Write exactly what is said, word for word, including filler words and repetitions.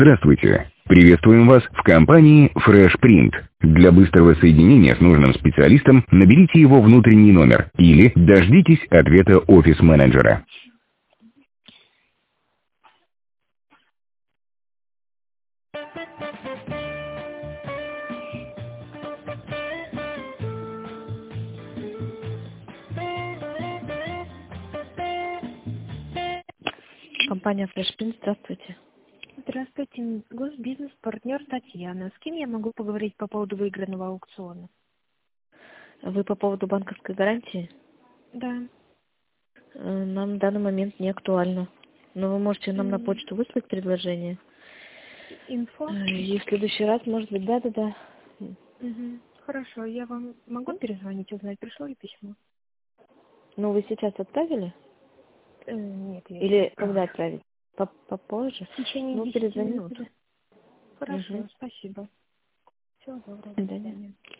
Здравствуйте! Приветствуем вас в компании FreshPrint. Для быстрого соединения с нужным специалистом наберите его внутренний номер или дождитесь ответа офис-менеджера. Компания FreshPrint, здравствуйте. Здравствуйте, госбизнес-партнер Татьяна. С кем я могу поговорить по поводу выигранного аукциона? Вы по поводу банковской гарантии? Да. Э, Нам в данный момент не актуально. Но вы можете нам на М, почту выслать предложение. Инфо? Э, И в следующий раз, может быть, да-да-да. Мгм. Хорошо, я вам могу перезвонить, узнать, пришло ли письмо? Ну, вы сейчас отправили? Э, Нет, я не Или когда отправлю. отправить? Поп- Попозже? В течение Ну, десяти минут. перезвоните. Хорошо, Угу. спасибо. Всего доброго, До до свидания. свидания.